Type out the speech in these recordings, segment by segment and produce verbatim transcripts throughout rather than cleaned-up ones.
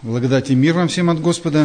Благодать и мир вам всем от Господа.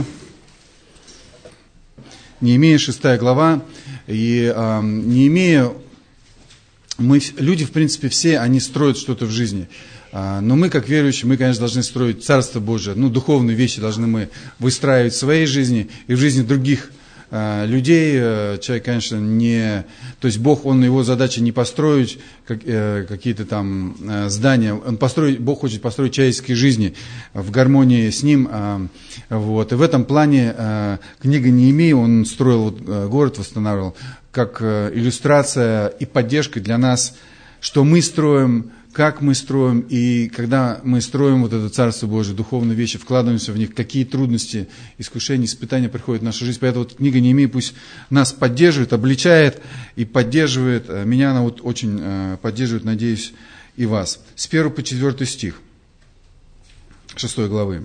Неемия, шестая глава. И э, Неемия, мы, люди, в принципе, все, они строят что-то в жизни. Э, но мы, как верующие, мы, конечно, должны строить Царство Божие. Ну, духовные вещи должны мы выстраивать в своей жизни и в жизни других э, людей. Человек, конечно, не... То есть Бог, он, его задача не построить как, э, какие-то там э, здания. Он построить, Бог хочет построить человеческие жизни в гармонии с Ним. Э, вот. И в этом плане э, книга Неемии, он строил вот, э, город, восстанавливал, как э, иллюстрация и поддержка для нас, что мы строим, как мы строим, и когда мы строим вот это Царство Божие, духовные вещи, вкладываемся в них, какие трудности, искушения, испытания приходят в нашу жизнь. Поэтому вот книга Неемии пусть нас поддерживает, обличает и поддерживает. Меня она вот очень поддерживает, надеюсь, и вас. С первого по четвёртый стих шестой главы.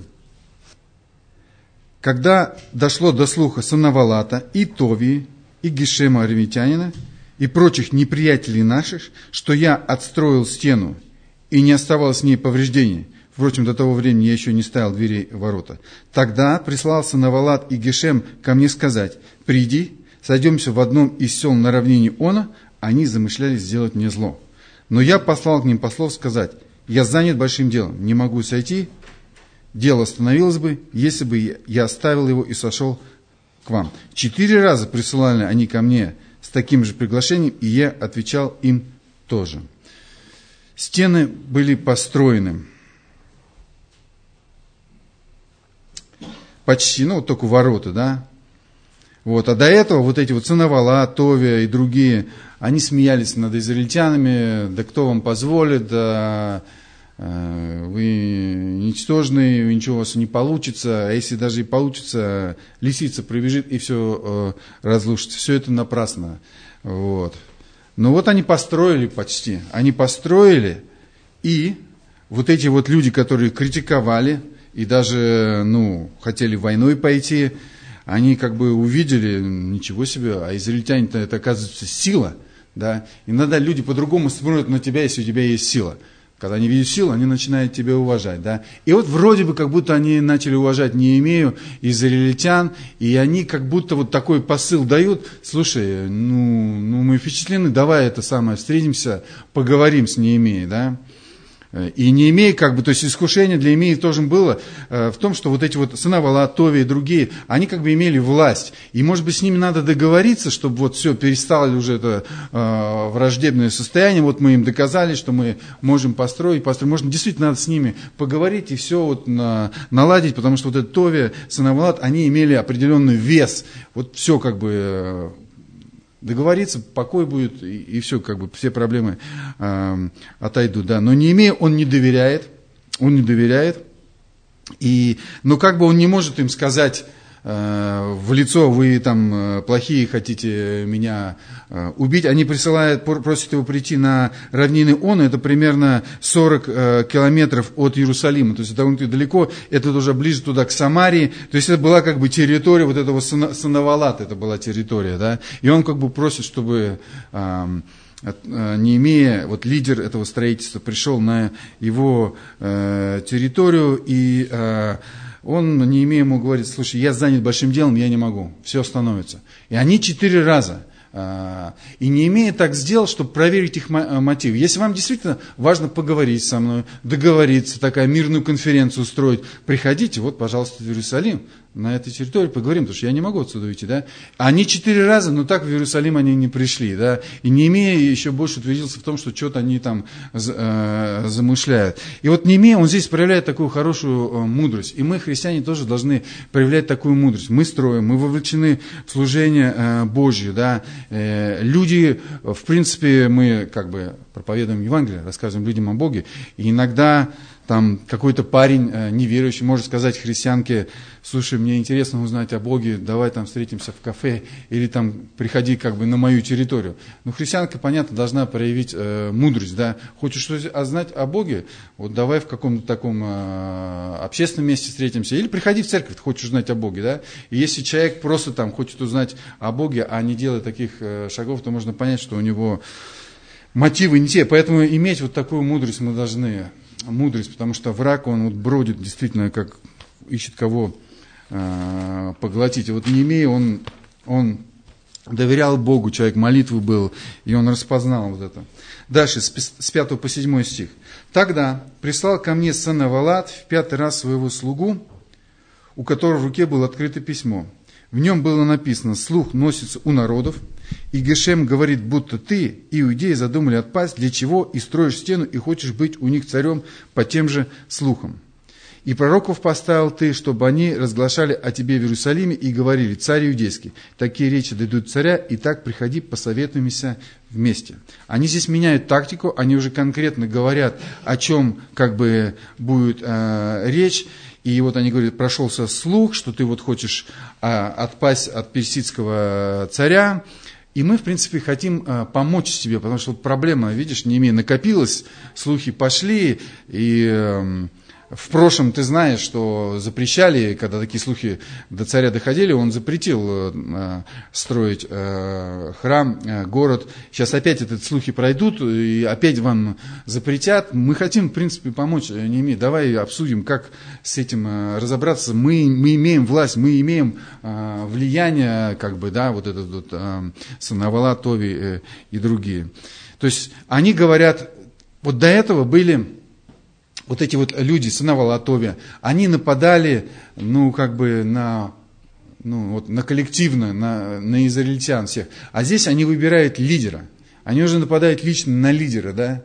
«Когда дошло до слуха Санавалата и Товии, и Гешема Аравитянина, и прочих неприятелей наших, что я отстроил стену, и не оставалось с ней повреждений. Впрочем, до того времени я еще не ставил дверей ворота. Тогда прислал Санавалат и Гешем ко мне сказать: приди, сойдемся в одном из сел на равнине Она. Они замышляли сделать мне зло. Но я послал к ним послов сказать: я занят большим делом, не могу сойти. Дело остановилось бы, если бы я оставил его и сошел к вам. Четыре раза присылали они ко мне с таким же приглашением, и я отвечал им тоже». Стены были построены почти, ну, вот только ворота, да. Вот. А до этого вот эти вот Санавалат, Товия и другие, они смеялись над израильтянами: да кто вам позволит, да э, вы ничтожные, ничего у вас не получится, а если даже и получится, лисица пробежит и все э, разрушится. Все это напрасно. Вот. Но вот они построили почти, они построили, и вот эти вот люди, которые критиковали и даже, ну, хотели войной пойти, они как бы увидели: ничего себе, а израильтяне-то это, оказывается, сила, да. Иногда люди по-другому смотрят на тебя, если у тебя есть сила. Когда они видят силу, они начинают тебя уважать, да. И вот вроде бы как будто они начали уважать Неемию, израильтян, и они как будто вот такой посыл дают: слушай, ну, ну мы впечатлены, давай это самое, встретимся, поговорим с Неемией, да. И Неемия, как бы, то есть искушение для Неемии тоже было э, в том, что вот эти вот Санавалат, Товия и другие, они как бы имели власть. И, может быть, с ними надо договориться, чтобы вот все, перестало уже это э, враждебное состояние. Вот мы им доказали, что мы можем построить, построить. Может, действительно надо с ними поговорить и все вот на, наладить, потому что вот этот Товия, Санавалат, они имели определенный вес. Вот все как бы... Э, договориться, покой будет, и, и все, как бы все проблемы э, отойдут, да. Но Неемия, он не доверяет, он не доверяет, и, но как бы он не может им сказать э, в лицо: вы там э, плохие, хотите меня э, убить. Они присылают, просят его прийти на равнины Она, это примерно сорок э, километров от Иерусалима, то есть это довольно далеко, это уже ближе туда, к Самарии, то есть это была как бы территория вот этого Санавалата, это была территория, да, и он как бы просит, чтобы э, Неемия, вот лидер этого строительства, пришел на его э, территорию, и э, он, Неемия, ему говорит: слушай, я занят большим делом, я не могу, все остановится. И они четыре раза. И Неемия так сделал, чтобы проверить их мотив. Если вам действительно важно поговорить со мной, договориться, такая мирную конференцию устроить, приходите, вот, пожалуйста, в Иерусалим, на этой территории поговорим, потому что я не могу отсюда уйти, да. Они четыре раза, но так в Иерусалим они не пришли, да. И Неемия еще больше утвердился в том, что что-то они там э, замышляют. И вот Неемия, он здесь проявляет такую хорошую э, мудрость. И мы, христиане, тоже должны проявлять такую мудрость. Мы строим, мы вовлечены в служение э, Божье, да. Э, люди, в принципе, мы как бы проповедуем Евангелие, рассказываем людям о Боге, и иногда там какой-то парень э, неверующий может сказать христианке: слушай, мне интересно узнать о Боге, давай там встретимся в кафе, или там приходи как бы на мою территорию. Ну, христианка, понятно, должна проявить э, мудрость, да. Хочешь что-то знать о Боге, вот давай в каком-то таком э, общественном месте встретимся, или приходи в церковь, ты хочешь узнать о Боге, да. И если человек просто там хочет узнать о Боге, а не делает таких э, шагов, то можно понять, что у него мотивы не те. Поэтому иметь вот такую мудрость мы должны. Мудрость, потому что враг, он вот бродит действительно как ищет кого э, поглотить. И вот Неемия, он, он доверял Богу, человек молитвы был, и он распознал вот это. Дальше, с пятого по седьмой стих. «Тогда прислал ко мне Санавалат в пятый раз своего слугу, у которого в руке было открыто письмо. В нем было написано: слух носится у народов, и Гешем говорит, будто ты, иудеи, задумали отпасть, для чего и строишь стену, и хочешь быть у них царем по тем же слухам. И пророков поставил ты, чтобы они разглашали о тебе в Иерусалиме и говорили: царь иудейский, такие речи дойдут царя, и так приходи, посоветуемся вместе». Они здесь меняют тактику, они уже конкретно говорят, о чем как бы будет э, речь. И вот они говорят, прошелся слух, что ты вот хочешь а, отпасть от персидского царя. И мы, в принципе, хотим а, помочь тебе, потому что вот проблема, видишь, Неемия, накопилась, слухи пошли, и э, в прошлом ты знаешь, что запрещали, когда такие слухи до царя доходили, он запретил э, строить э, храм, э, город. Сейчас опять эти слухи пройдут, и опять вам запретят. Мы хотим, в принципе, помочь Неемии. Давай обсудим, как с этим э, разобраться. Мы, мы имеем власть, мы имеем э, влияние, как бы, да, вот этот вот э, Санавалат, Тови э, и другие. То есть они говорят, вот до этого были... Вот эти вот люди, Санавалат, Товия, они нападали, ну, как бы на, ну, вот, на коллективно, на, на израильтян всех. А здесь они выбирают лидера. Они уже нападают лично на лидера, да.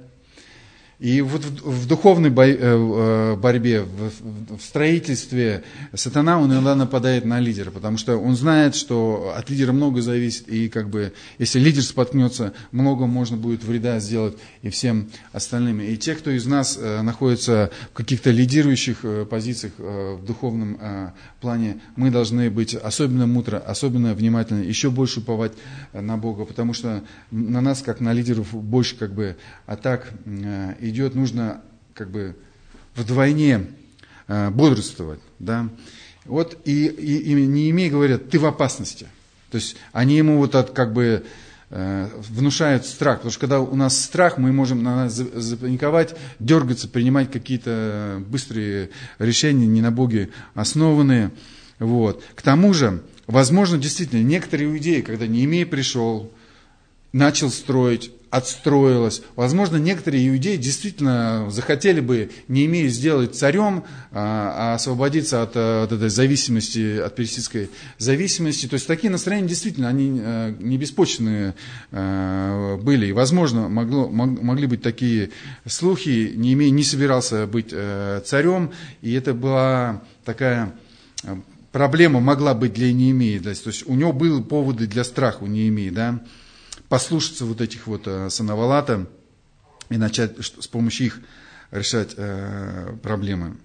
И вот в, в духовной борьбе, в, в строительстве сатана, он иногда нападает на лидера, потому что он знает, что от лидера много зависит, и как бы, если лидер споткнется, много можно будет вреда сделать и всем остальным. И те, кто из нас находится в каких-то лидирующих позициях в духовном плане, мы должны быть особенно мудро, особенно внимательны, еще больше уповать на Бога, потому что на нас, как на лидеров, больше как бы атак идет, нужно как бы вдвойне э, бодрствовать, да. Вот и, и, и Неемия говорят, ты в опасности. То есть они ему вот от, как бы э, внушают страх, потому что когда у нас страх, мы можем на нас запаниковать, дергаться, принимать какие-то быстрые решения, не на Боге основанные. Вот. К тому же, возможно, действительно, некоторые иудеи, когда Неемия пришел, начал строить, отстроилось. Возможно, некоторые иудеи действительно захотели бы Неемию сделать царем, а освободиться от, от этой зависимости, от персидской зависимости. То есть такие настроения действительно, они не беспочвенные были. И, возможно, могло, могли быть такие слухи. Неемия не собирался быть царем, и это была такая... проблема могла быть для Неемии. То есть у него были поводы для страха у Неемии, да, послушаться вот этих вот э, Санавалата и начать с помощью их решать э, проблемы.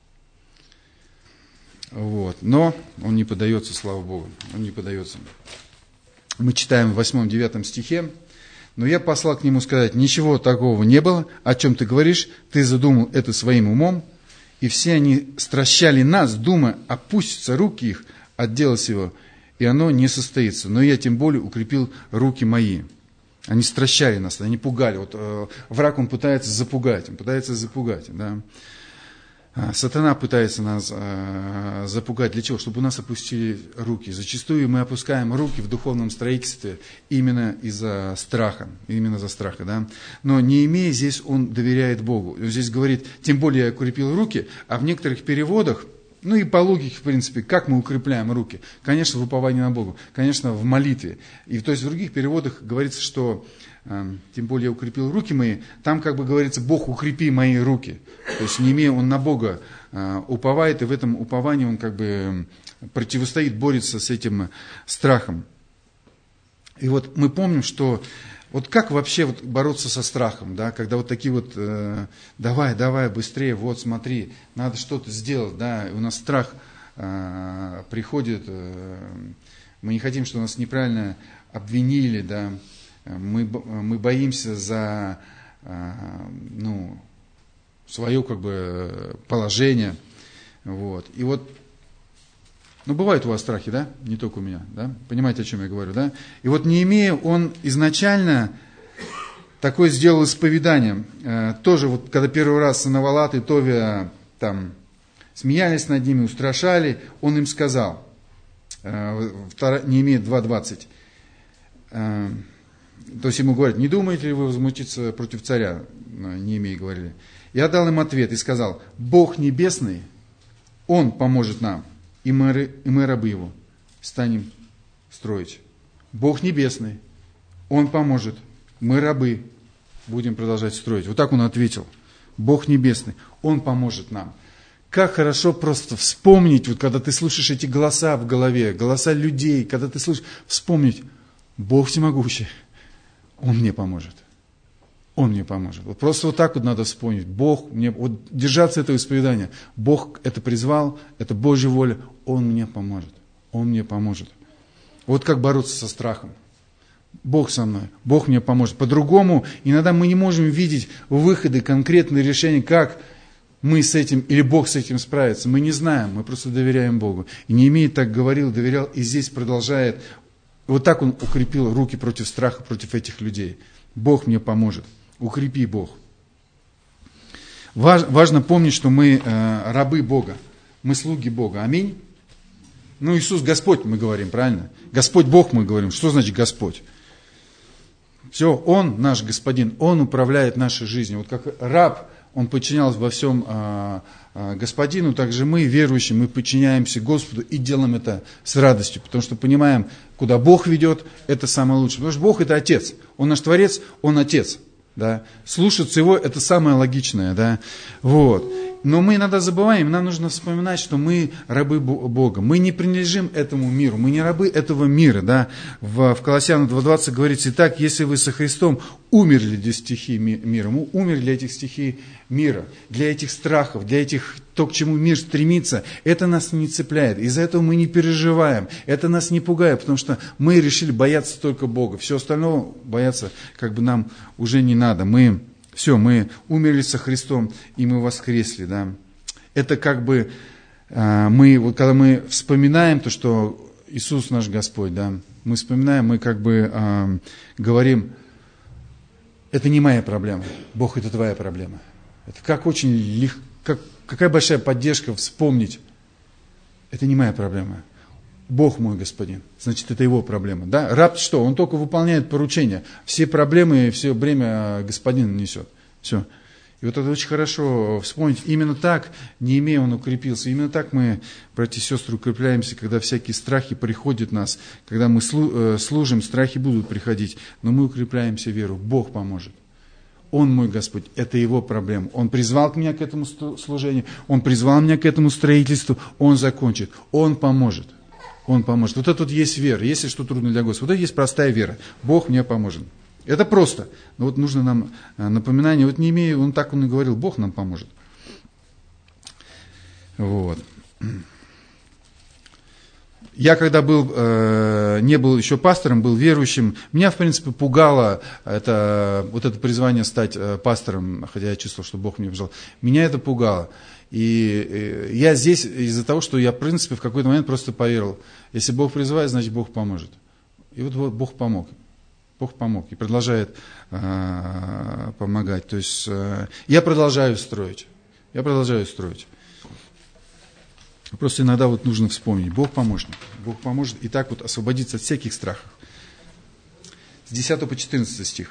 Вот. Но он не поддается, слава Богу, он не поддается. Мы читаем в восьмом-девятом стихе. «Но я послал к нему сказать, ничего такого не было, о чем ты говоришь, ты задумал это своим умом, и все они стращали нас, думая, опустятся руки их от дела сего, и оно не состоится. Но я тем более укрепил руки мои». Они стращали нас, они пугали. Вот э, враг, он пытается запугать, он пытается запугать, да. Сатана пытается нас э, запугать. Для чего? Чтобы у нас опустили руки. Зачастую мы опускаем руки в духовном строительстве именно из-за страха. Именно из-за страха, да. Но Неемия здесь, он доверяет Богу. Он здесь говорит, тем более я укрепил руки, а в некоторых переводах, ну и по логике, в принципе, как мы укрепляем руки? Конечно, в уповании на Бога, конечно, в молитве. И то есть в других переводах говорится, что э, тем более я укрепил руки мои, там как бы говорится, Бог, укрепи мои руки. То есть Неемия, он на Бога э, уповает, и в этом уповании он как бы противостоит, борется с этим страхом. И вот мы помним, что вот как вообще вот бороться со страхом, да, когда вот такие вот, э, давай, давай, быстрее, вот смотри, надо что-то сделать, да, у нас страх э, приходит, э, мы не хотим, чтобы нас неправильно обвинили, да, мы, мы боимся за, э, ну, свое, как бы, положение, вот, и вот, ну, бывают у вас страхи, да? Не только у меня, да? Понимаете, о чем я говорю, да? И вот Неемия, он изначально такое сделал исповедание. Э, тоже вот, когда первый раз Санавалат и Товия там смеялись над ними, устрашали. Он им сказал, Неемия два двадцать, то есть ему говорят, не думаете ли вы возмутиться против царя? Неемии говорили. Я дал им ответ и сказал, Бог небесный, Он поможет нам, и мы, и мы рабы Его, станем строить. Бог небесный, Он поможет, мы рабы, будем продолжать строить. Вот так он ответил. Бог небесный, Он поможет нам. Как хорошо просто вспомнить, вот когда ты слушаешь эти голоса в голове, голоса людей, когда ты слышишь, вспомнить, Бог всемогущий, Он мне поможет. Он мне поможет. Вот просто вот так вот надо вспомнить. Бог мне, вот держаться этого исповедания. Бог это призвал, это Божья воля, Он мне поможет. Он мне поможет. Вот как бороться со страхом. Бог со мной, Бог мне поможет. По-другому иногда мы не можем видеть выходы, конкретные решения, как мы с этим, или Бог с этим справится. Мы не знаем, мы просто доверяем Богу. И Неемия так говорил, доверял, и здесь продолжает. Вот так он укрепил руки против страха, против этих людей. Бог мне поможет. Укрепи Бог. Важ, важно помнить, что мы э, рабы Бога. Мы слуги Бога. Аминь. Ну, Иисус Господь, мы говорим, правильно? Господь Бог, мы говорим. Что значит Господь? Все, Он наш Господин, Он управляет нашей жизнью. Вот как раб, он подчинялся во всем э, э, Господину, так же мы, верующие, мы подчиняемся Господу и делаем это с радостью, потому что понимаем, куда Бог ведет, это самое лучшее. Потому что Бог это Отец, Он наш Творец, Он Отец. Да? Слушаться Его это самое логичное. Да? Вот. Но мы иногда забываем, нам нужно вспоминать, что мы рабы Бога. Мы не принадлежим этому миру, мы не рабы этого мира. Да? В, в Колоссянам два двадцать говорится, итак, если вы со Христом умерли для стихий мира, мы умерли для этих стихий мира, для этих страхов, для этих, то, к чему мир стремится, это нас не цепляет. Из-за этого мы не переживаем, это нас не пугает, потому что мы решили бояться только Бога. Все остальное бояться как бы нам уже не надо. Мы... Все, мы умерли со Христом, и мы воскресли, да. Это как бы, э, мы, вот когда мы вспоминаем то, что Иисус наш Господь, да, мы вспоминаем, мы как бы э, говорим, это не моя проблема, Бог, это твоя проблема. Это как очень легко, как, какая большая поддержка вспомнить, это не моя проблема. Бог мой Господин, значит, это Его проблема. Да? Раб что? Он только выполняет поручения. Все проблемы, все бремя Господин несет. Все. И вот это очень хорошо вспомнить. Именно так Неемия он укрепился. Именно так мы, братья и сестры, укрепляемся, когда всякие страхи приходят в нас. Когда мы служим, страхи будут приходить. Но мы укрепляемся веру. Бог поможет. Он мой Господь, это Его проблема. Он призвал меня к этому служению, Он призвал меня к этому строительству, Он закончит, Он поможет. Он поможет. Вот это вот есть вера. Если что трудно для Господа, вот это есть простая вера. Бог мне поможет. Это просто. Но вот нужно нам напоминание. Вот Неемия, он так он и говорил, Бог нам поможет. Вот. Я когда был, э, не был еще пастором, был верующим, меня, в принципе, пугало это, вот это призвание стать пастором, хотя я чувствовал, что Бог мне пожелал. Меня это пугало. И я здесь из-за того, что я, в принципе, в какой-то момент просто поверил. Если Бог призывает, значит, Бог поможет. И вот, вот Бог помог. Бог помог и продолжает э, помогать. То есть э, я продолжаю строить. Я продолжаю строить. Просто иногда вот нужно вспомнить. Бог помощник. Бог поможет и так вот освободиться от всяких страхов. С десятого по четырнадцатый стих.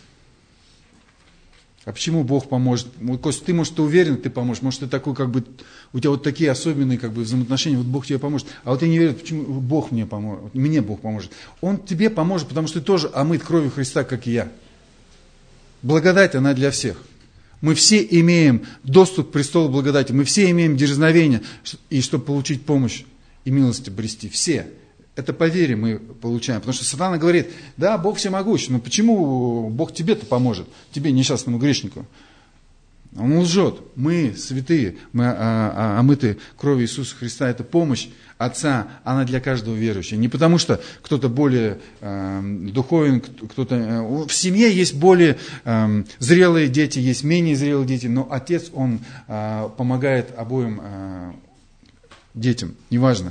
А почему Бог поможет? Вот, Костя, ты, может, ты уверен, ты поможешь. Может, ты такой, как бы, у тебя вот такие особенные, как бы, взаимоотношения, вот Бог тебе поможет. А вот я не верю, почему Бог мне поможет, мне Бог поможет. Он тебе поможет, потому что ты тоже омыт кровью Христа, как и я. Благодать, она для всех. Мы все имеем доступ к престолу благодати, мы все имеем дерзновение, и чтобы получить помощь и милость обрести. Все. Это по вере мы получаем. Потому что Сатана говорит, да, Бог всемогущ, но почему Бог тебе-то поможет, тебе, несчастному грешнику? Он лжет. Мы святые, мы омыты кровью Иисуса Христа. Это помощь Отца, она для каждого верующего. Не потому что кто-то более э, духовен, кто-то... Э, в семье есть более э, зрелые дети, есть менее зрелые дети, но Отец, Он э, помогает обоим э, детям, неважно.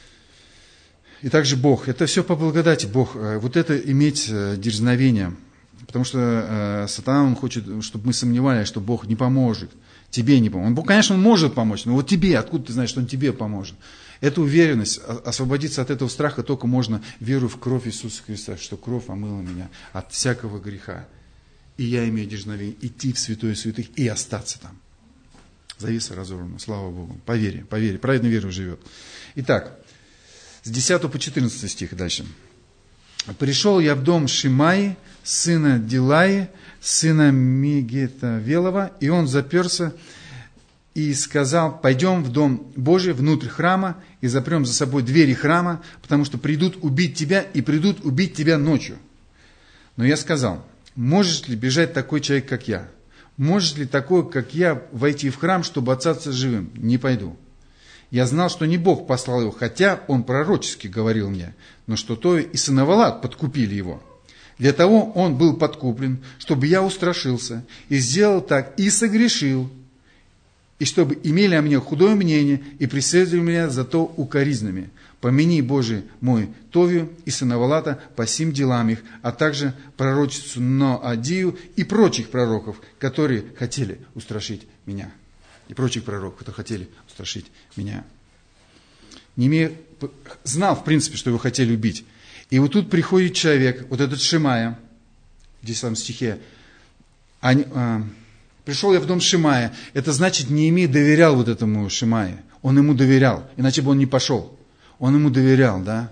И также Бог. Это все по благодати. Бог. Вот это иметь дерзновение. Потому что э, сатана, он хочет, чтобы мы сомневались, что Бог не поможет. Тебе не поможет. Бог, конечно, он может помочь, но вот тебе, откуда ты знаешь, что он тебе поможет? Эту уверенность, освободиться от этого страха только можно, веруя в кровь Иисуса Христа, что кровь омыла меня от всякого греха. И я имею дерзновение идти в святое святых и остаться там. Завеса разорвана, слава Богу. По вере, по вере, праведной верой живет. Итак, с десятого по четырнадцатый стих дальше. «Пришел я в дом Шимаи, сына Дилаи, сына Мегетавелова, и он заперся и сказал: пойдем в дом Божий, внутрь храма, и запрем за собой двери храма, потому что придут убить тебя, и придут убить тебя ночью. Но я сказал: может ли бежать такой человек, как я? Может ли такой, как я, войти в храм, чтобы остаться живым? Не пойду. Я знал, что не Бог послал его, хотя он пророчески говорил мне, но что Товия и Санавалат подкупили его. Для того он был подкуплен, чтобы я устрашился, и сделал так, и согрешил, и чтобы имели о мне худое мнение, и преследовали меня зато укоризнами. Помяни, Боже мой, Товию и Санавалата по сим делам их, а также пророчицу Ноадию и прочих пророков, которые хотели устрашить меня». И прочих пророков, которые хотели устрашить меня. Неемия знал, в принципе, что его хотели убить. И вот тут приходит человек, вот этот Шимая, в десятом стихе. А, а, «Пришел я в дом Шимая». Это значит, Неемия доверял вот этому Шимае. Он ему доверял, иначе бы он не пошел. Он ему доверял, да.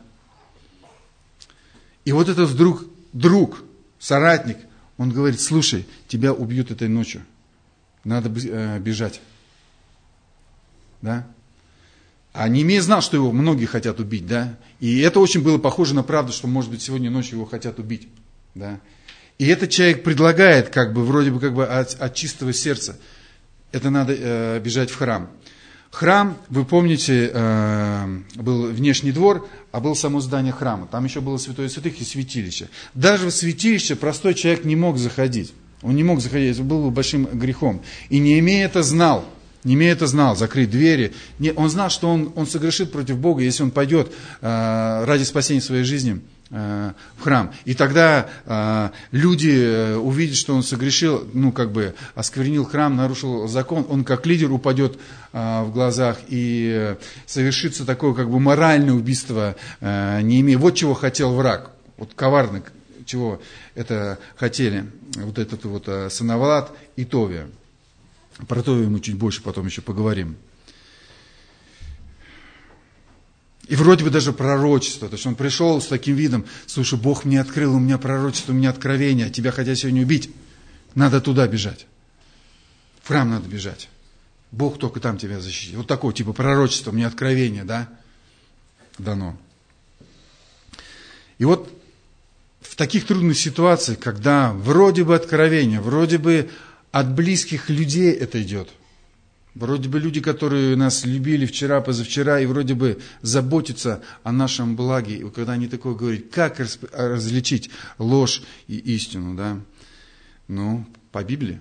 И вот этот вдруг друг, соратник, он говорит: слушай, тебя убьют этой ночью. Надо бежать. Да? А Неемия знал, что его многие хотят убить, да? И это очень было похоже на правду, что, может быть, сегодня ночью его хотят убить, да? И этот человек предлагает, как бы, вроде бы, как бы от, от чистого сердца, это надо э, бежать в храм. Храм, вы помните, э, был внешний двор, а было само здание храма. Там еще было святое святых и святилище. Даже в святилище простой человек не мог заходить. Он не мог заходить, это было большим грехом. И Неемия это знал. Неемия это знал, закрыть двери. Он знал, что он, он согрешит против Бога, если он пойдет э, ради спасения своей жизни э, в храм. И тогда э, люди увидят, что он согрешил, ну как бы осквернил храм, нарушил закон. Он как лидер упадет э, в глазах, и совершится такое как бы моральное убийство э, Неемии. Вот чего хотел враг. Вот коварный, чего это хотели. Вот этот вот э, Санавалат и Товия. Про Товию мы чуть больше потом еще поговорим. И вроде бы даже пророчество. То есть он пришел с таким видом: слушай, Бог мне открыл, у меня пророчество, у меня откровение, тебя хотят сегодня убить. Надо туда бежать. В храм надо бежать. Бог только там тебя защитит. Вот такое типа пророчество, мне откровение, да, дано. И вот в таких трудных ситуациях, когда вроде бы откровение, вроде бы от близких людей это идет. Вроде бы люди, которые нас любили вчера, позавчера, и вроде бы заботятся о нашем благе. И когда они такое говорят, как различить ложь и истину, да? Ну, по Библии.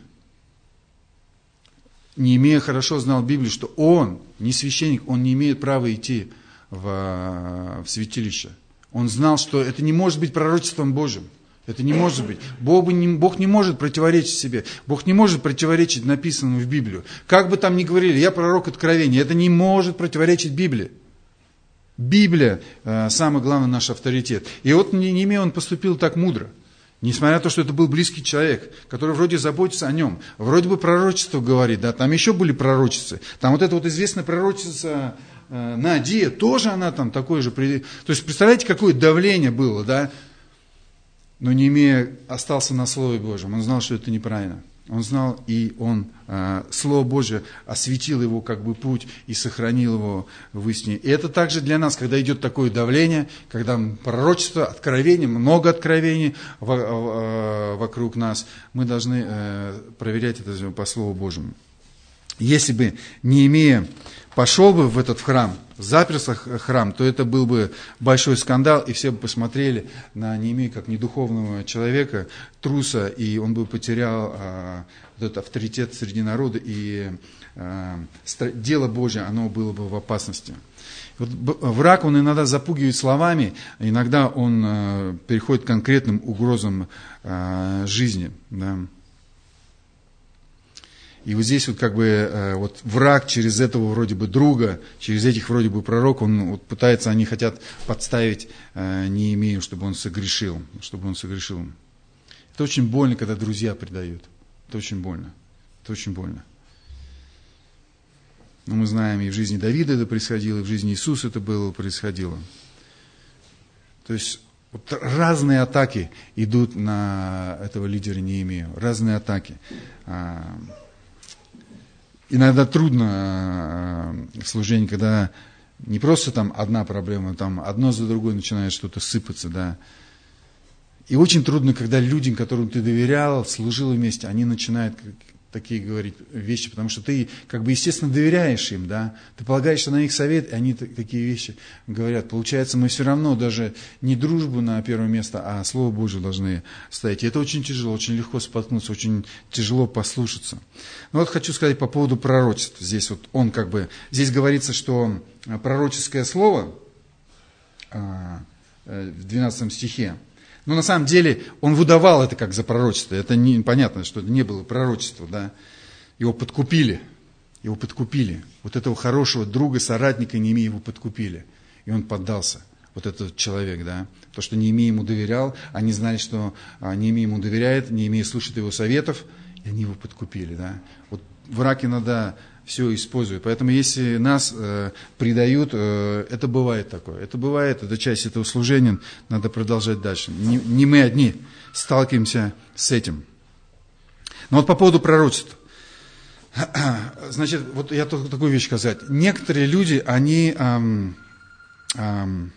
Неемия хорошо знал Библию, что он, не священник, он не имеет права идти в, в святилище. Он знал, что это не может быть пророчеством Божьим. Это не может быть. Бог не, Бог не может противоречить себе. Бог не может противоречить написанному в Библию. Как бы там ни говорили, я пророк откровения, это не может противоречить Библии. Библия, э, самый главный наш авторитет. И вот Неемия, он поступил так мудро. Несмотря на то, что это был близкий человек, который вроде заботится о нем. Вроде бы пророчество говорит, да, там еще были пророчицы. Там вот эта вот известная пророчица э, Ноадия, тоже она там такой же. То есть, представляете, какое давление было, да? Но Неемия остался на Слове Божьем. Он знал, что это неправильно. Он знал, и он, э, Слово Божье осветил его как бы путь и сохранил его в истине. И это также для нас, когда идет такое давление, когда пророчество, откровение, много откровений в, э, вокруг нас, мы должны э, проверять это по Слову Божьему. Если бы Неемия пошел бы в этот храм, заперся храм, то это был бы большой скандал, и все бы посмотрели на Неемию как недуховного человека, труса, и он бы потерял а, этот авторитет среди народа, и дело Божье, оно было бы в опасности. Вот враг, он иногда запугивает словами, иногда он переходит к конкретным угрозам жизни. Да. И вот здесь вот как бы вот враг через этого вроде бы друга, через этих вроде бы пророков, он вот пытается, они хотят подставить Неемию, чтобы он согрешил, чтобы он согрешил. Это очень больно, когда друзья предают. Это очень больно. Это очень больно. Но мы знаем, и в жизни Давида это происходило, и в жизни Иисуса это было, происходило. То есть вот разные атаки идут на этого лидера Неемию. Разные атаки. Иногда трудно в служении, когда не просто там одна проблема, там одно за другой начинает что-то сыпаться, да. И очень трудно, когда людям, которым ты доверял, служил вместе, они начинают такие говорить вещи, потому что ты, как бы, естественно, доверяешь им, да, ты полагаешься на их совет, и они такие вещи говорят. Получается, мы все равно даже не дружбу на первое место, а Слово Божие должны ставить. И это очень тяжело, очень легко споткнуться, очень тяжело послушаться. Ну вот хочу сказать по поводу пророчества. Здесь вот он как бы, здесь говорится, что пророческое слово в двенадцатом стихе, но на самом деле он выдавал это как за пророчество. Это непонятно, что это не было пророчество, да. Его подкупили. Его подкупили. Вот этого хорошего друга, соратника Неемии его подкупили. И он поддался. Вот этот человек, да. То, что Неемия ему доверял, они знали, что Неемия ему доверяет, Неемия слушает его советов, и они его подкупили, да. Вот враг иногда все используют. Поэтому если нас э, предают, э, это бывает такое. Это бывает, это часть этого служения, надо продолжать дальше. Не, не мы одни сталкиваемся с этим. Но вот по поводу пророчества. Значит, вот я только такую вещь сказать. Некоторые люди, они... Эм, эм,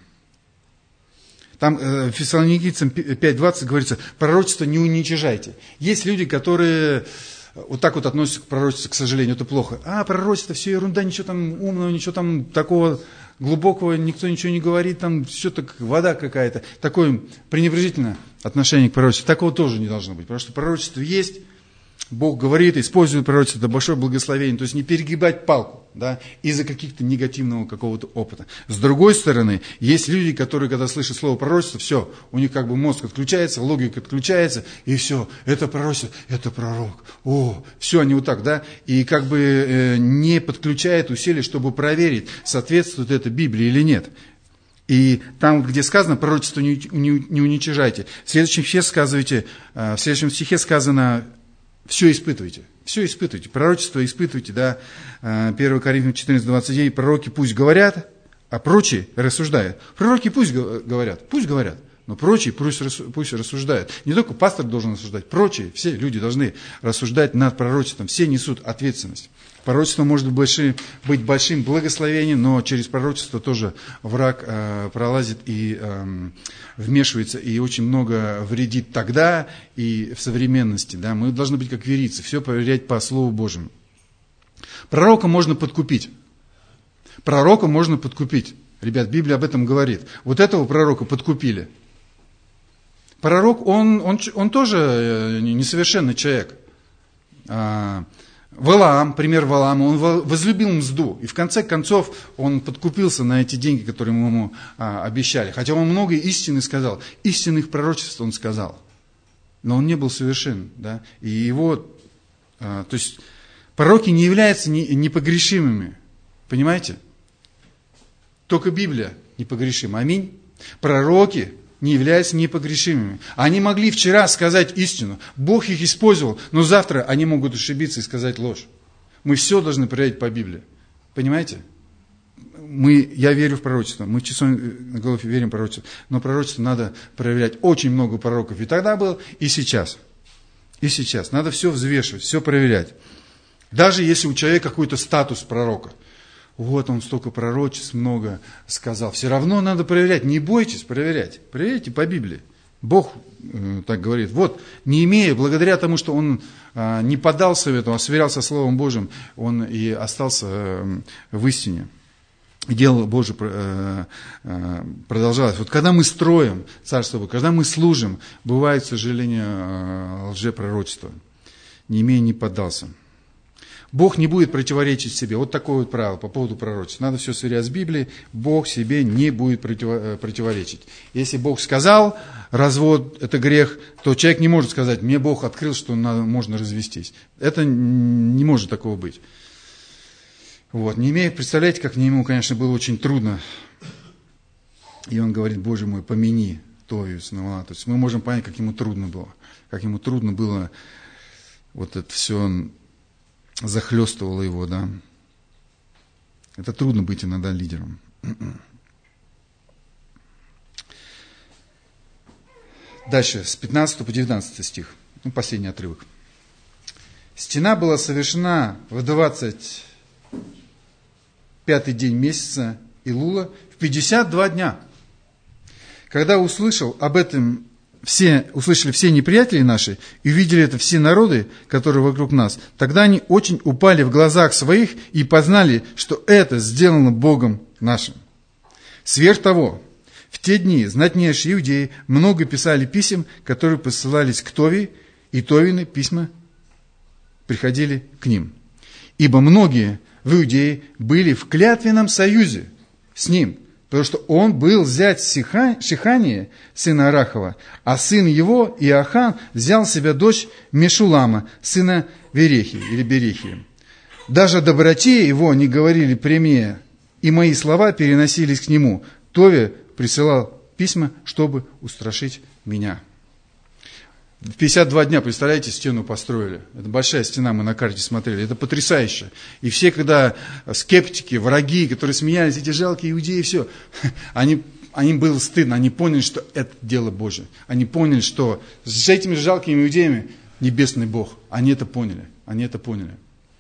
там э, в Фессалоникийцам пять двадцать говорится, пророчество не уничижайте. Есть люди, которые... Вот так вот относятся к пророчеству, к сожалению, это плохо. А, пророчество, все ерунда, ничего там умного, ничего там такого глубокого, никто ничего не говорит, там все так, вода какая-то. Такое пренебрежительное отношение к пророчеству. Такого тоже не должно быть, потому что пророчество есть, Бог говорит, использует пророчество, это большое благословение. То есть не перегибать палку, да, из-за каких-то негативного какого-то опыта. С другой стороны, есть люди, которые, когда слышат слово пророчество, все, у них как бы мозг отключается, логика отключается, и все, это пророчество, это пророк. О, все, они вот так, да, и как бы э, не подключают усилия, чтобы проверить, соответствует это Библии или нет. И там, где сказано, пророчество не, не, не уничижайте. В следующем стихе сказывайте, э, в следующем стихе сказано, все испытывайте, все испытывайте, пророчество испытывайте, да, первое Коринфянам четырнадцать двадцать девять, пророки пусть говорят, а прочие рассуждают. Пророки пусть говорят, пусть говорят, но прочие пусть, пусть рассуждают. Не только пастор должен рассуждать, прочие, все люди должны рассуждать над пророчеством, все несут ответственность. Пророчество может быть большим, быть большим благословением, но через пророчество тоже враг э, пролазит и э, вмешивается, и очень много вредит тогда и в современности. Да? Мы должны быть как верийцы, все проверять по Слову Божьему. Пророка можно подкупить. Пророка можно подкупить. Ребят, Библия об этом говорит. Вот этого пророка подкупили. Пророк, он, он, он тоже несовершенный человек. Валаам, пример Валаама, он возлюбил мзду, и в конце концов он подкупился на эти деньги, которые мы ему а, обещали. Хотя он много истины сказал, истинных пророчеств он сказал, но он не был совершен, да, и его, а, то есть пророки не являются не, непогрешимыми, понимаете? Только Библия непогрешима, аминь. Пророки не являются непогрешимыми. Они могли вчера сказать истину, Бог их использовал, но завтра они могут ошибиться и сказать ложь. Мы все должны проверять по Библии. Понимаете? Мы, я верю в пророчество, мы в часовне на голове верим в пророчество, но пророчество надо проверять. Очень много пророков и тогда было, и сейчас. И сейчас. Надо все взвешивать, все проверять. Даже если у человека какой-то статус пророка. Вот он столько пророчеств много сказал. Все равно надо проверять. Не бойтесь проверять. Проверяйте по Библии. Бог э, так говорит. Вот, Неемия, благодаря тому, что он э, не поддал совету, а сверялся со Словом Божьим, он и остался э, в истине. И дело Божие э, э, продолжалось. Вот когда мы строим Царство Божие, когда мы служим, бывает, к сожалению, э, лжепророчество. Неемия не поддался. Бог не будет противоречить себе. Вот такое вот правило по поводу пророчества. Надо все сверять с Библией. Бог себе не будет противоречить. Если Бог сказал, развод – это грех, то человек не может сказать, мне Бог открыл, что надо, можно развестись. Это не может такого быть. Вот. Не имея, представляете, как ему, конечно, было очень трудно. И он говорит, Боже мой, помяни Товию, Санавала. То есть мы можем понять, как ему трудно было. Как ему трудно было, вот это все захлестывало его, да. Это трудно быть иногда лидером. Дальше, с пятнадцатого по девятнадцатый стих. Ну, последний отрывок. Стена была совершена в двадцать пятый день месяца Илула в пятьдесят два дня. Когда услышал об этом все, услышали все неприятели наши и увидели это все народы, которые вокруг нас, тогда они очень упали в глазах своих и познали, что это сделано Богом нашим. Сверх того, в те дни знатнейшие иудеи много писали писем, которые посылались к Товии, и Товины письма приходили к ним. Ибо многие в Иудее были в клятвенном союзе с ним, потому что он был зять Шихания, сына Арахова, а сын его, Иохан, взял себе дочь Мешулама, сына Верехи или Берехи. Даже о доброте его не говорили прямее, и мои слова переносились к нему. Товия присылал письма, чтобы устрашить меня. В пятьдесят два дня, представляете, стену построили. Это большая стена, мы на карте смотрели. Это потрясающе. И все, когда скептики, враги, которые смеялись, эти жалкие иудеи, все, они, они было стыдно, они поняли, что это дело Божие. Они поняли, что с этими жалкими иудеями небесный Бог. Они это поняли. Они это поняли.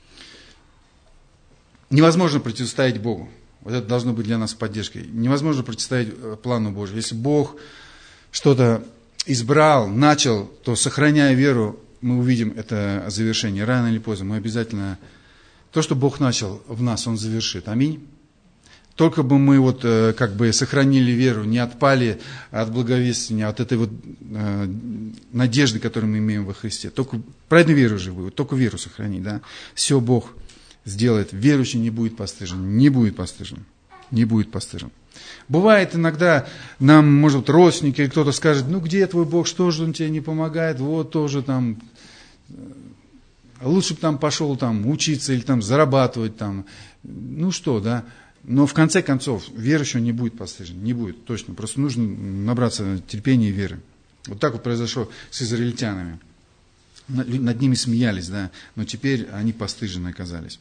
Невозможно противостоять Богу. Вот это должно быть для нас поддержкой. Невозможно противостоять плану Божию. Если Бог что-то избрал, начал, то, сохраняя веру, мы увидим это завершение. Рано или поздно мы обязательно... То, что Бог начал в нас, Он завершит. Аминь. Только бы мы вот как бы сохранили веру, не отпали от благовествия, от этой вот э, надежды, которую мы имеем во Христе. Только праведной веру живую, только веру сохранить, да. Все Бог сделает. Верующий не будет постыжен, не будет постыжен, не будет постыжен. Бывает иногда, нам, может, родственники или кто-то скажет, ну где твой Бог, что же он тебе не помогает, вот тоже там, лучше бы там пошел там учиться или там зарабатывать там, ну что, да. Но в конце концов, верующий не будет постыжен, не будет, точно. Просто нужно набраться терпения и веры. Вот так вот произошло с израильтянами. Над ними смеялись, да, но теперь они постыжены оказались.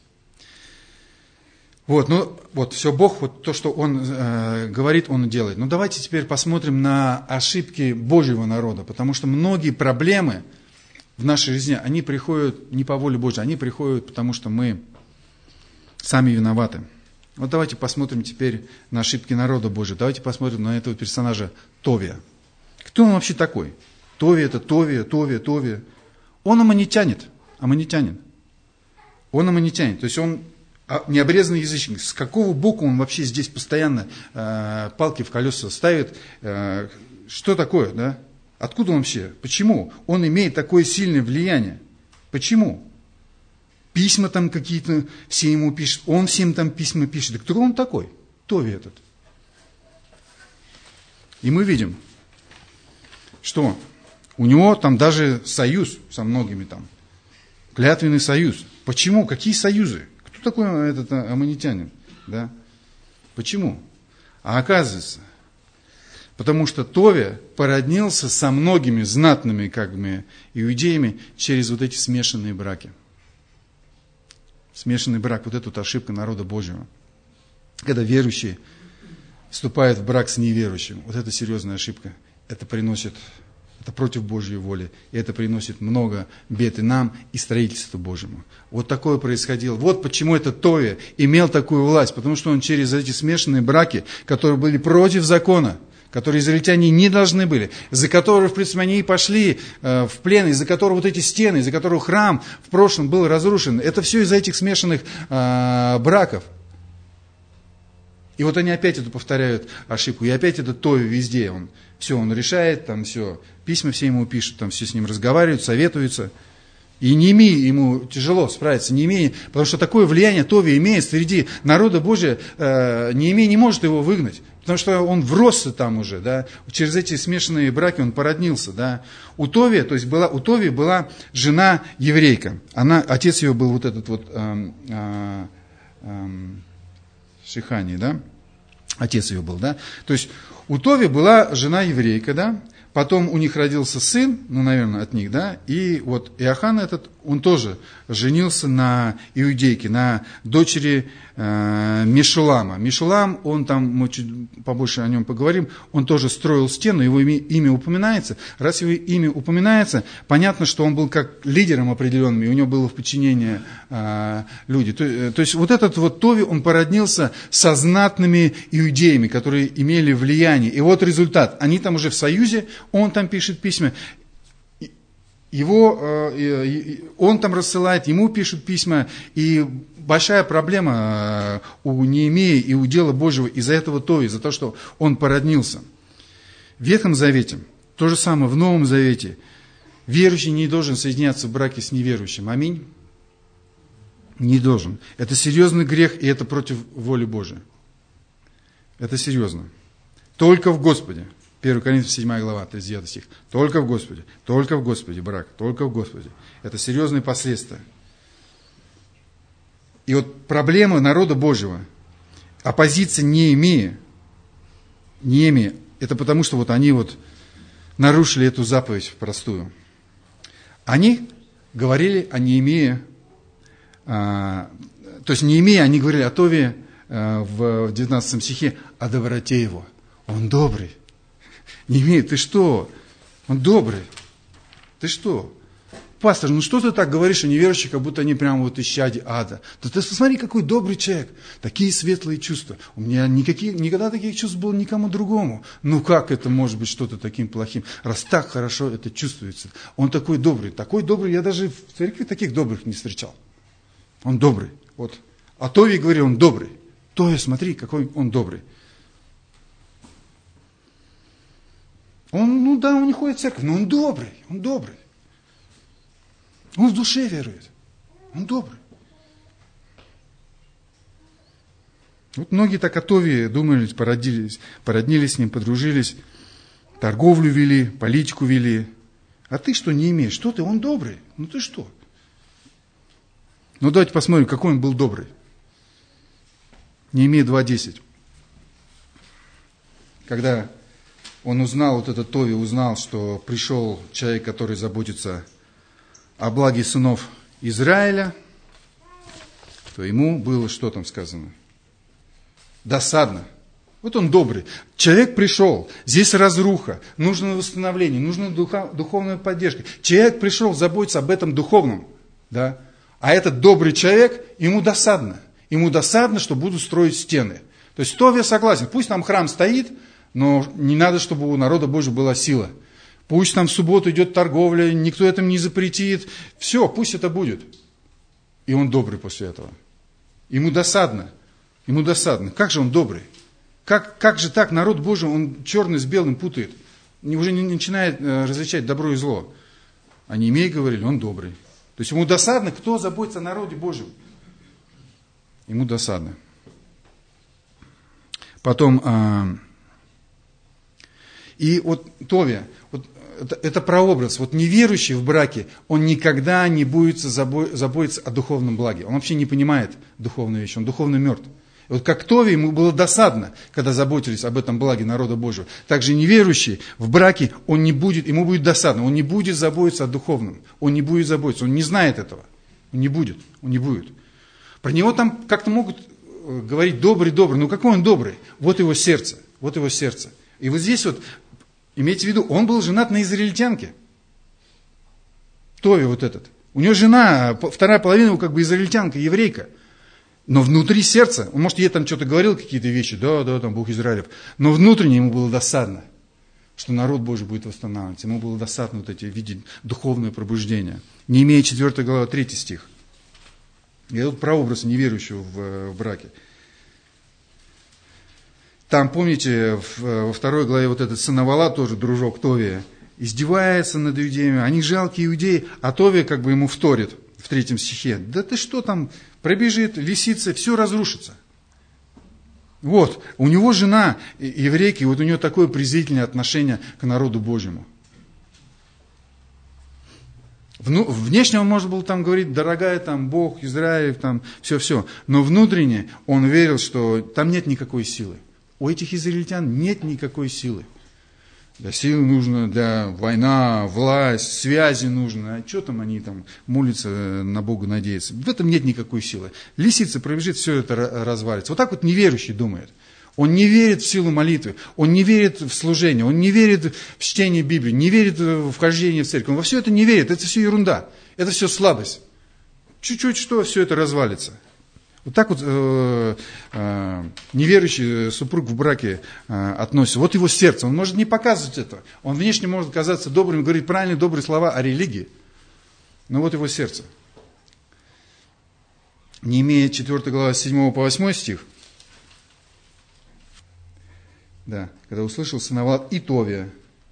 Вот, ну, вот, все Бог, вот то, что Он э, говорит, Он делает. Но давайте теперь посмотрим на ошибки Божьего народа, потому что многие проблемы в нашей жизни, они приходят не по воле Божьей, они приходят, потому что мы сами виноваты. Вот давайте посмотрим теперь на ошибки народа Божьего. Давайте посмотрим на этого персонажа Товия. Кто он вообще такой? Товия это Товия, Товия, Товия. Он аммонитянин, аммонитянин. Он аммонитянин, то есть он необрезанный язычник. С какого боку он вообще здесь постоянно э, палки в колеса ставит? Э, что такое, да? Откуда он вообще? Почему? Он имеет такое сильное влияние. Почему? Письма там какие-то все ему пишут. Он всем там письма пишет. Да кто он такой? Товия этот. И мы видим, что у него там даже союз со многими там. Клятвенный союз. Почему? Какие союзы? Кто такой этот аммонитянин? Да? Почему? А оказывается, потому что Товия породнился со многими знатными как бы, иудеями через вот эти смешанные браки. Смешанный брак, вот эта вот ошибка народа Божьего. Когда верующие вступают в брак с неверующим, вот это серьезная ошибка. Это приносит, это против Божьей воли, и это приносит много бед и нам, и строительству Божьему. Вот такое происходило. Вот почему этот Товия имел такую власть, потому что он через эти смешанные браки, которые были против закона, которые израильтяне не должны были, за которые, в принципе, они и пошли э, в плен, из-за которого вот эти стены, из-за которого храм в прошлом был разрушен. Это все из-за этих смешанных э, браков. И вот они опять эту повторяют ошибку. И опять это Товия везде. Он, все, он решает, там все, письма все ему пишут, там все с ним разговаривают, советуются. И Неемии ему тяжело справиться, Неемии, потому что такое влияние Товия имеет среди народа Божия, э, Неемия не может его выгнать, потому что он вросся там уже, да, через эти смешанные браки он породнился, да. У Товия, то есть была, у Товии была жена еврейка, она, отец ее был вот этот вот э, э, э, Шихани, да, отец ее был, да, то есть у Тови была жена еврейка, да, потом у них родился сын, ну, наверное, от них, да, и вот Иоанн этот, он тоже женился на иудейке, на дочери э, Мешулама. Мешулам, он там, мы чуть побольше о нем поговорим, он тоже строил стену, его имя, имя упоминается. Раз его имя упоминается, понятно, что он был как лидером определенным, и у него было в подчинении э, люди. То, то есть вот этот вот Тови, он породнился со знатными иудеями, которые имели влияние. И вот результат, они там уже в союзе, он там пишет письма, его, он там рассылает, ему пишут письма, и большая проблема у Неемии и у дела Божьего из-за этого Тови, из-за того, что он породнился. В Ветхом Завете, то же самое в Новом Завете, верующий не должен соединяться в браке с неверующим. Аминь? Не должен. Это серьезный грех, и это против воли Божией. Это серьезно. Только в Господе. первое Коринфянам седьмая глава, тридцать девятый стих. Только в Господе, только в Господе брак, только в Господе. Это серьезные последствия. И вот проблема народа Божьего, оппозиция Неемии, Неемии, это потому, что вот они вот нарушили эту заповедь простую. Они говорили о Неемии, а, то есть Неемии, они говорили о Тове а, в девятнадцатом стихе, о доброте его. Он добрый. Неемия, ты что? Он добрый. Ты что? Пастор, ну что ты так говоришь о неверующих, как будто они прямо вот исчадие ада? Да ты посмотри, какой добрый человек. Такие светлые чувства. У меня никакие, никогда таких чувств было никому другому. Ну как это может быть что-то таким плохим? Раз так хорошо это чувствуется. Он такой добрый. Такой добрый, я даже в церкви таких добрых не встречал. Он добрый. Вот. А Тови говорил, он добрый. Тови, смотри, какой он добрый. Он, ну да, он не ходит в церковь, но он добрый, он добрый. Он в душе верует, он добрый. Вот многие так о Тове думали, породились, породнились с ним, подружились, торговлю вели, политику вели. А ты что не имеешь? Что ты? Он добрый. Ну ты что? Ну давайте посмотрим, какой он был добрый. Неемия два десять. Когда он узнал, вот этот Тови узнал, что пришел человек, который заботится о благе сынов Израиля, то ему было, что там сказано? Досадно. Вот он добрый. Человек пришел, здесь разруха, нужно восстановление, нужна духа, духовная поддержка. Человек пришел заботиться об этом духовном, да? А этот добрый человек, ему досадно. Ему досадно, что будут строить стены. То есть Тови согласен, пусть там храм стоит, но не надо, чтобы у народа Божьего была сила. Пусть там в субботу идет торговля, никто этому не запретит. Все, пусть это будет. И он добрый после этого. Ему досадно. Ему досадно. Как же он добрый? Как, как же так народ Божий, он черный с белым путает? Уже не начинает различать добро и зло. А Неемия говорили, он добрый. То есть ему досадно, кто заботится о народе Божьем. Ему досадно. Потом... И вот Тови, вот это, это прообраз. Вот неверующий в браке, он никогда не будет забо, заботиться о духовном благе. Он вообще не понимает духовную вещь, он духовно мертв. И вот как Тови, ему было досадно, когда заботились об этом благе народа Божьего. Также неверующий в браке, он не будет, ему будет досадно, он не будет заботиться о духовном. Он не будет заботиться, он не знает этого. Он не будет, он не будет. Про него там как-то могут говорить добрый, добрый. Ну какой он добрый? Вот его сердце, вот его сердце. И вот здесь вот, имейте в виду, он был женат на израильтянке. Тови вот этот. У него жена, вторая половина его как бы израильтянка, еврейка. Но внутри сердца, он, может, ей там что-то говорил, какие-то вещи, да, да, там Бог Израилев. Но внутренне ему было досадно, что народ Божий будет восстанавливаться. Ему было досадно вот эти видеть духовное пробуждение. Неемия четвёртая глава, третий стих. И тут прообраз неверующего в, в браке. Там, помните, во второй главе вот этот сыновала, тоже дружок Тови, издевается над иудеями, они жалкие иудеи, а Товия как бы ему вторит в третьем стихе. Да ты что там, пробежит лисица, все разрушится. Вот, у него жена еврейка, и вот у нее такое презрительное отношение к народу Божьему. Внешне он, может был там говорить, дорогая там Бог, Израиль, там все-все. Но внутренне он верил, что там нет никакой силы. У этих израильтян нет никакой силы. Для силы нужно, для война, власть, связи нужно. А что там они там молятся, на Бога надеются? В этом нет никакой силы. Лисица пробежит, все это развалится. Вот так вот неверующий думает. Он не верит в силу молитвы, он не верит в служение, он не верит в чтение Библии, не верит в вхождение в церковь. Он во все это не верит, это все ерунда, это все слабость. Чуть-чуть что, все это развалится. Вот так вот э, э, неверующий супруг в браке э, относится. Вот его сердце, он может не показывать это. Он внешне может казаться добрым, говорить правильные, добрые слова о религии. Но вот его сердце. Неемия четвёртая глава, с седьмого по восьмой стих. Да, когда услышал Санавалат и Товия,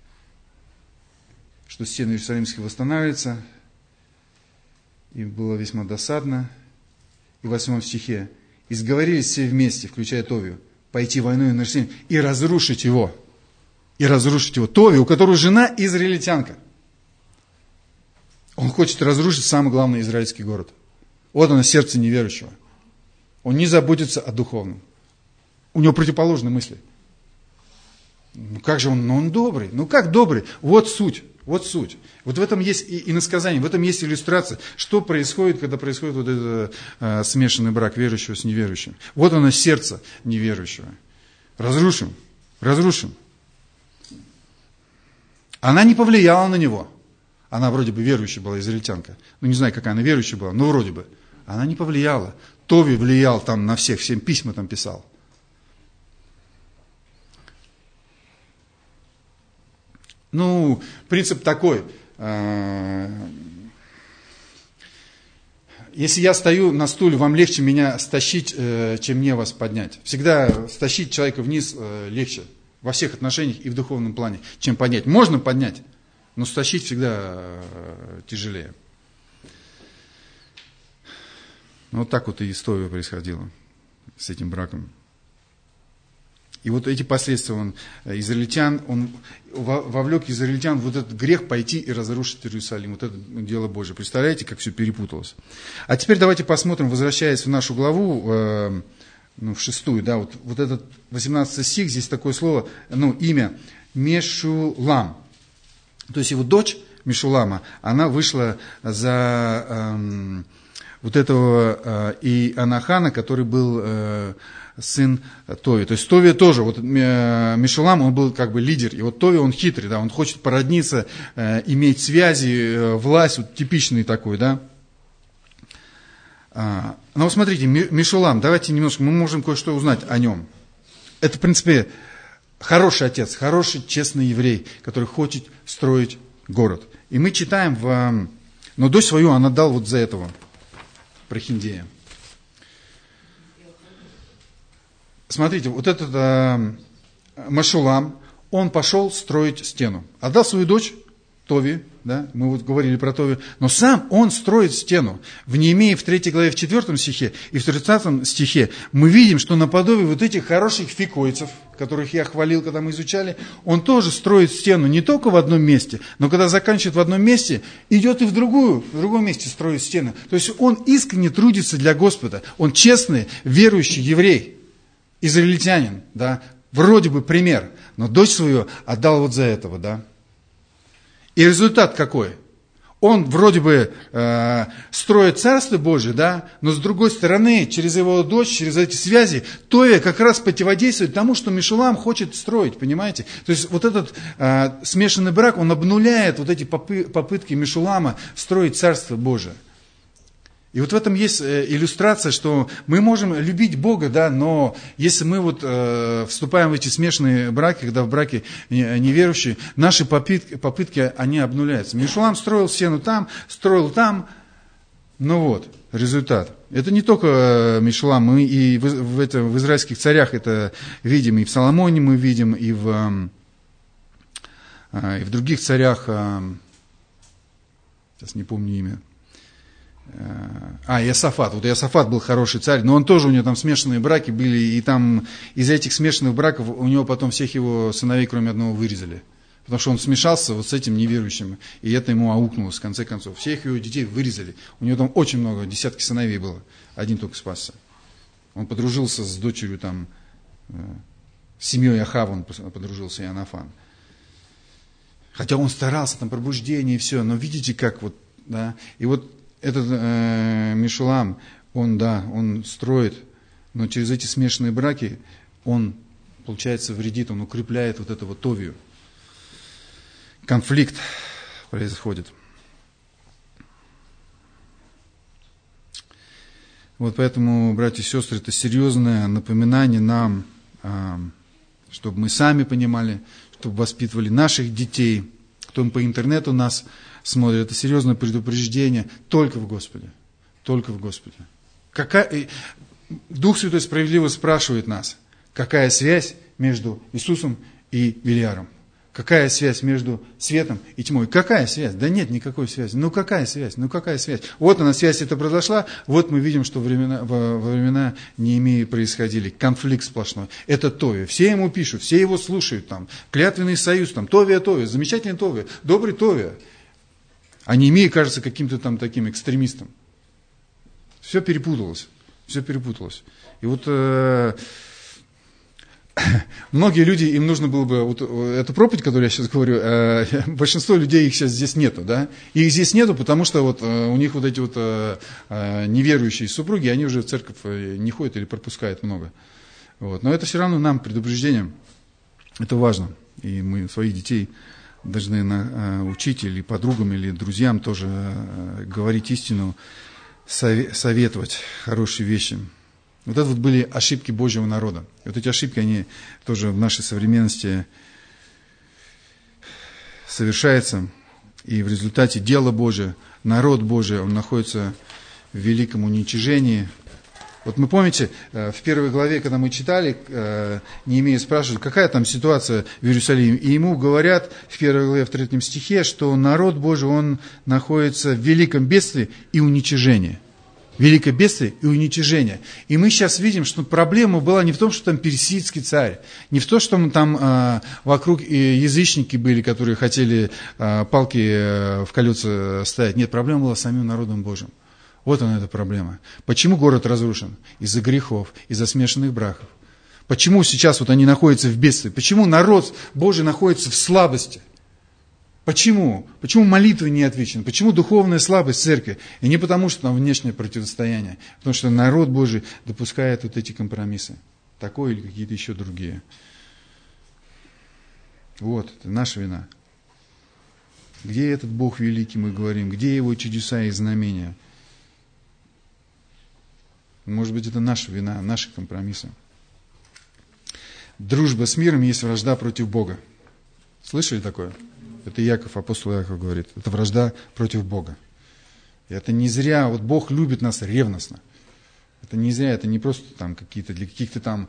что стены Иерусалимские восстанавливаются, им было весьма досадно. И в восьмом стихе: «И сговорились все вместе, включая Товию, пойти войной на Иерусалим и разрушить его». И разрушить его. Товия, у которого жена израильтянка. Он хочет разрушить самый главный израильский город. Вот оно, сердце неверующего. Он не заботится о духовном. У него противоположные мысли. Ну как же он? Ну он добрый. Ну как добрый? Вот суть. Вот суть. Вот в этом есть и иносказание, в этом есть иллюстрация, что происходит, когда происходит вот этот э, смешанный брак верующего с неверующим. Вот оно, сердце неверующего. Разрушим. Разрушим. Она не повлияла на него. Она вроде бы верующая была, израильтянка. Ну не знаю, какая она верующая была, но вроде бы. Она не повлияла. Тови влиял там на всех, всем письма там писал. Ну, принцип такой. Если я стою на стуле, вам легче меня стащить, чем мне вас поднять. Всегда стащить человека вниз легче. Во всех отношениях и в духовном плане, чем поднять. Можно поднять, но стащить всегда тяжелее. Вот так вот и история происходила с этим браком. И вот эти последствия, он, израильтян, он вовлек израильтян в вот этот грех пойти и разрушить Иерусалим. Вот это дело Божие. Представляете, как все перепуталось. А теперь давайте посмотрим, возвращаясь в нашу главу, э, ну, в шестую, да, вот, вот этот восемнадцатый стих, здесь такое слово, ну, имя Мешулам. То есть его дочь Мешулама, она вышла за э, вот этого э, Иоаннахана, который был... Э, сын Тови. То есть Тови тоже, вот Мешулам, он был как бы лидер, и вот Тови, он хитрый, да, он хочет породниться, э, иметь связи, э, власть, вот типичный такой, да. А, но вот смотрите, Мешулам, давайте немножко, мы можем кое-что узнать о нем. Это, в принципе, хороший отец, хороший, честный еврей, который хочет строить город. И мы читаем, в, но дочь свою он отдал вот за этого прохиндея. Смотрите, вот этот э, Мешулам, он пошел строить стену. Отдал свою дочь, Тови, да, мы вот говорили про Тови, но сам он строит стену. В Неемии в третьей главе, в четвёртом стихе и в тридцатом стихе мы видим, что наподобие вот этих хороших фикойцев, которых я хвалил, когда мы изучали, он тоже строит стену не только в одном месте, но когда заканчивает в одном месте, идет и в другую, в другом месте строит стену. То есть он искренне трудится для Господа, он честный, верующий еврей. Израильтянин, да, вроде бы пример, но дочь свою отдал вот за этого, да. И результат какой? Он вроде бы э, строит Царство Божие, да, но с другой стороны, через его дочь, через эти связи, Товия как раз противодействует тому, что Мешулам хочет строить, понимаете? То есть вот этот э, смешанный брак, он обнуляет вот эти попы- попытки Мешулама строить Царство Божие. И вот в этом есть иллюстрация, что мы можем любить Бога, да, но если мы вот э, вступаем в эти смешанные браки, когда в браке неверующие, наши попытки, попытки, они обнуляются. Мешулам строил стену там, строил там, ну вот, результат. Это не только Мешулам, мы и в, в, это, в израильских царях это видим, и в Соломоне мы видим, и в и в других царях, сейчас не помню имя, а, Иосафат. Вот Иосафат был хороший царь, но он тоже, у него там смешанные браки были, и там из этих смешанных браков у него потом всех его сыновей, кроме одного, вырезали. Потому что он смешался вот с этим неверующим, и это ему аукнулось, в конце концов. Всех его детей вырезали. У него там очень много, десятки сыновей было. Один только спасся. Он подружился с дочерью, там, с семьей Ахава он подружился, Иоаннафан. Хотя он старался, там, пробуждение и все, но видите, как вот, да. И вот этот э, Мешулам, он, да, он строит, но через эти смешанные браки он, получается, вредит, он укрепляет вот эту вот товию. Конфликт происходит. Вот поэтому, братья и сестры, это серьезное напоминание нам, чтобы мы сами понимали, чтобы воспитывали наших детей. Кто по интернету нас смотрит, это серьезное предупреждение только в Господе. Только в Господе. Какая... Дух Святой справедливо спрашивает нас, какая связь между Иисусом и Велиаром? Какая связь между светом и тьмой? Какая связь? Да нет никакой связи. Ну какая связь? Ну какая связь? Вот она, связь эта произошла, вот мы видим, что времена, во, во времена Неемии происходили. Конфликт сплошной. Это Товия. Все ему пишут, все его слушают. Там, клятвенный союз, там, Товия, Товия, замечательный Товия, добрый Товия. А Неемия кажется каким-то там таким экстремистом. Все перепуталось. Все перепуталось. И вот... Э, Многие люди, им нужно было бы, вот эту проповедь, которую я сейчас говорю, э, большинство людей их сейчас здесь нету, да, их здесь нету, потому что вот э, у них вот эти вот э, неверующие супруги, они уже в церковь не ходят или пропускают много, вот. Но это все равно нам предупреждение, это важно, и мы своих детей должны на, э, учить или подругам, или друзьям тоже э, говорить истину, сове- советовать хорошие вещи. Вот это вот были ошибки Божьего народа. И вот эти ошибки, они тоже в нашей современности совершаются. И в результате дело Божие, народ Божий, он находится в великом уничижении. Вот мы помните, в первой главе, когда мы читали, Неемия спрашивает, какая там ситуация в Иерусалиме. И ему говорят в первой главе, в третьем стихе, что народ Божий, он находится в великом бедствии и уничижении. Великое бедствие и уничижение. И мы сейчас видим, что проблема была не в том, что там персидский царь, не в том, что там э, вокруг язычники были, которые хотели э, палки э, в колеса ставить. Нет, проблема была с самим народом Божьим. Вот она, эта проблема. Почему город разрушен? Из-за грехов, из-за смешанных браков. Почему сейчас вот они находятся в бедствии? Почему народ Божий находится в слабости? Почему? Почему молитвы не отвечены? Почему духовная слабость церкви? И не потому, что там внешнее противостояние. Потому что народ Божий допускает вот эти компромиссы. Такое или какие-то еще другие. Вот, это наша вина. Где этот Бог великий, мы говорим? Где его чудеса и знамения? Может быть, это наша вина, наши компромиссы. Дружба с миром есть вражда против Бога. Слышали такое? Это Яков, апостол Яков говорит. Это вражда против Бога. И это не зря. Вот Бог любит нас ревностно. Это не зря. Это не просто там какие-то для каких-то там...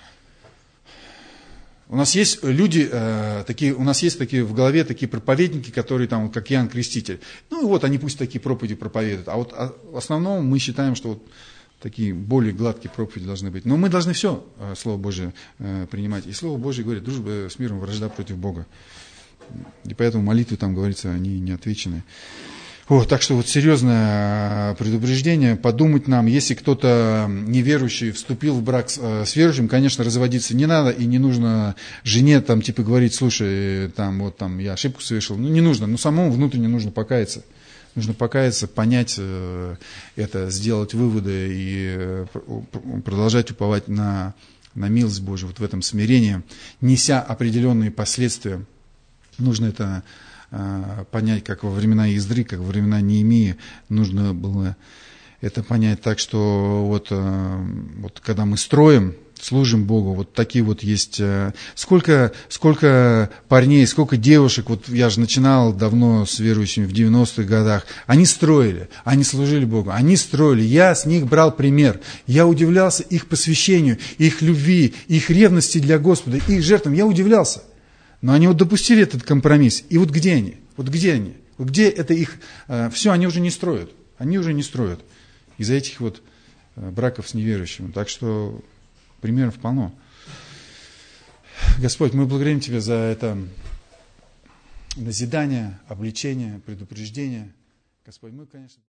У нас есть люди, э, такие, у нас есть такие в голове такие проповедники, которые там, как Иоанн Креститель. Ну и вот они пусть такие проповеди проповедуют. А вот а, в основном мы считаем, что вот такие более гладкие проповеди должны быть. Но мы должны все э, Слово Божие э, принимать. И Слово Божие говорит, дружба с миром, вражда против Бога. И поэтому молитвы, там говорится, они не отвечены. Вот, так что вот серьезное предупреждение, подумать нам, если кто-то неверующий вступил в брак с, с верующим, конечно, разводиться не надо, и не нужно жене там типа говорить, слушай, там вот там я ошибку совершил, ну не нужно, но самому внутренне нужно покаяться. Нужно покаяться, понять это, сделать выводы и продолжать уповать на, на милость Божию, вот в этом смирении, неся определенные последствия. Нужно это э, понять, как во времена Издры, как во времена Неемии. Нужно было это понять так, что вот, э, вот когда мы строим, служим Богу, вот такие вот есть... Э, сколько, сколько парней, сколько девушек, вот я же начинал давно с верующими в девяностых годах, они строили, они служили Богу, они строили, я с них брал пример, я удивлялся их посвящению, их любви, их ревности для Господа, их жертвам, я удивлялся. Но они вот допустили этот компромисс. И вот где они? Вот где они? Вот где это их... Э, все, они уже не строят. Они уже не строят. Из-за этих вот э, браков с неверующими. Так что примеров полно. Господь, мы благодарим Тебя за это назидание, обличение, предупреждение. Господь, мы, конечно...